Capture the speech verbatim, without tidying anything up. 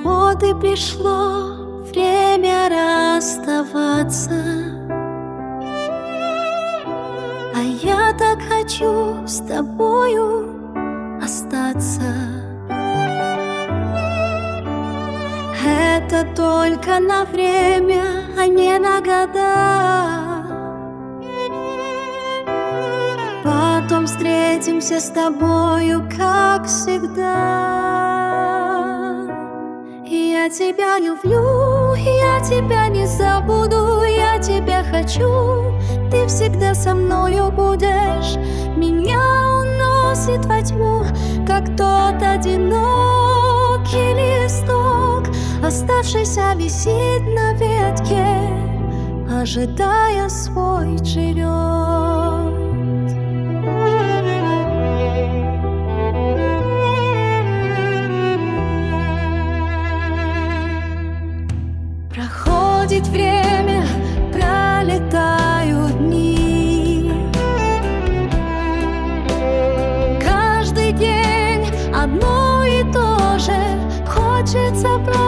Вот и пришло время расставаться, а я так хочу с тобою остаться. Это только на время, а не на года. Потом встретимся с тобою, как всегда. Я тебя люблю, я тебя не забуду, я тебя хочу. Ты всегда со мною будешь. Меня уносит во тьму, как тот одинокий листок, оставшийся висит на ветке, ожидая свой черед. Проходит время, пролетают дни. Каждый день одно и то же, хочется просто